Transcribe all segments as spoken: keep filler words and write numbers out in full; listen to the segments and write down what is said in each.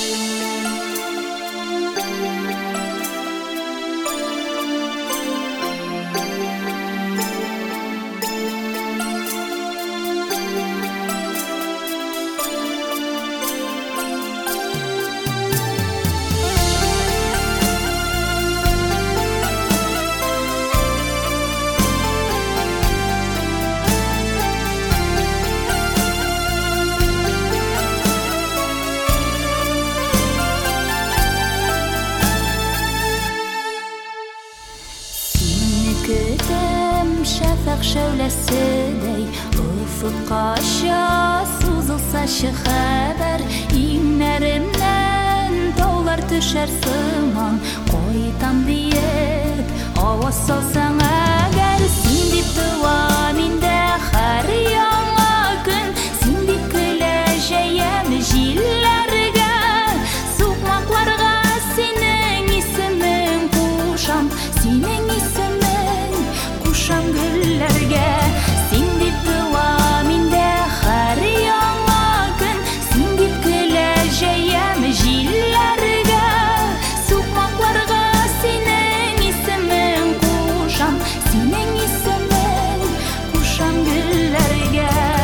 Көтем шәфәк шәүләседәй, офыкка аша сузылса шәһәр, иңнәремнән таулар төшәр сыман, кайтам диеп аваз салсаң әгәр, син дип туам инде һәр яңа көн, син дип көләҗәем җилләргә, сукмакларга синең исемең кушам, синең исемең кушам гөлләргә, син дип туам инде һәр яңа көн, син дип көләҗәем җилләргә, сукмакларга синең исемең кушам, синең исемең кушам гөлләргә.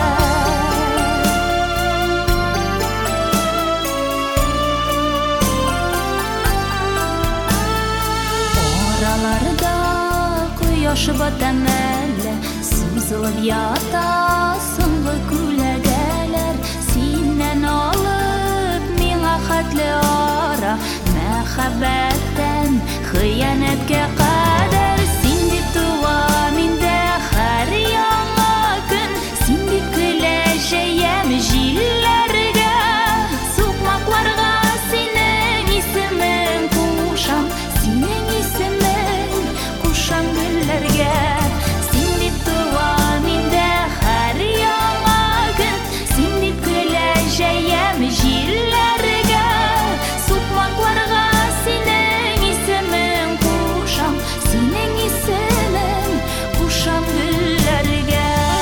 Араларда кояш батам әле, сузылып ята соңгы күләгәләр, синнән алып миңа хәтле ара, мәхәббәттән хыянәткә кадәр, син дип туам инде һәр яңа көн, син дип көләҗәем җилләргә, сукмакларга синең исемең кушам, синең исемең кушам гөлләргә, син дип туам инде һәр яңа көн, син дип көләҗәем җилләргә, сукмакларга синең исемең кушам, синең исемең кушам гөлләргә.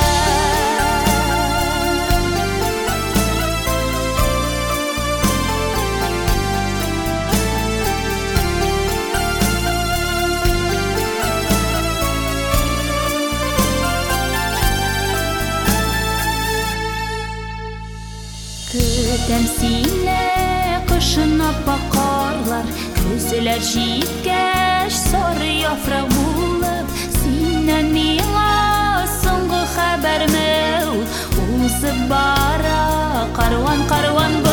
Көтәм сине кышын аппак карлар, көзләр җиткәч сары яфрак булып, синнән миңа соңгы хәбәрме ул, узып бара карван карван